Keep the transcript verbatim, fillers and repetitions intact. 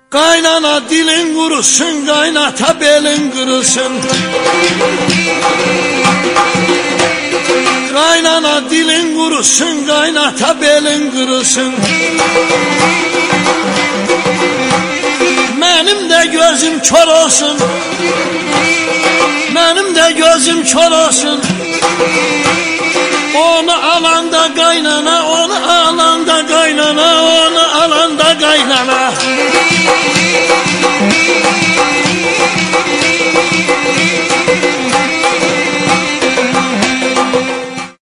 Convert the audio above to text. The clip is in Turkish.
Kaynana dilin kurusun, kaynata belin kırılsın. Kaynana dilin kurusun, kaynata belin kırılsın. Benim de gözüm kör olsun, benim de gözüm kör olsun. Onu alanda kaynana, onu alanda kaynana, onu alanda kaynana.